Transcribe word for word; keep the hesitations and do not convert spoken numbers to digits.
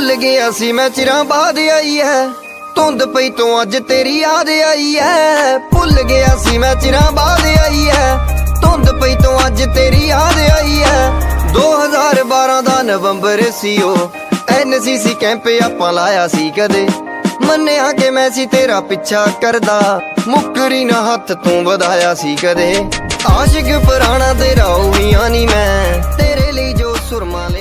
ਭੁੱਲ ਗਿਆ ਸੀ ਮੈਂ ਚਿਰਾਂ ਬਾਅਦ ਆਈ ਹੈ, ਧੁੰਦ ਪਈ ਤੋਂ ਅੱਜ ਤੇਰੀ ਯਾਦ ਆਈ ਹੈ। ਭੁੱਲ ਗਿਆ ਸੀ ਮੈਂ ਚਿਰਾਂ ਬਾਅਦ ਆਈ ਹੈ, ਧੁੰਦ ਪਈ ਤੋਂ ਅੱਜ ਤੇਰੀ ਯਾਦ ਆਈ ਹੈ। ਦੋ ਹਜ਼ਾਰ ਬਾਰਾਂ ਦਾ ਨਵੰਬਰ ਸੀ ਉਹ, ਐਨ ਸੀ ਸੀ ਕੈਂਪ ਆਪਾਂ ਲਾਇਆ ਸੀ ਕਦੇ। ਮੰਨਿਆ ਕਿ ਮੈਂ ਸੀ ਤੇਰਾ ਪਿੱਛਾ ਕਰਦਾ, ਮੁੱਕਰੀ ਨਾ ਹੱਥ ਤੂੰ ਵਧਾਇਆ ਸੀ ਕਦੇ। ਆਸ਼ਿਕ ਪੁਰਾਣਾ ਤੇਰਾ ਉਹੀ ਨੀ ਮੈਂ, ਤੇਰੇ ਲਈ ਜੋ ਸੁਰਮਾ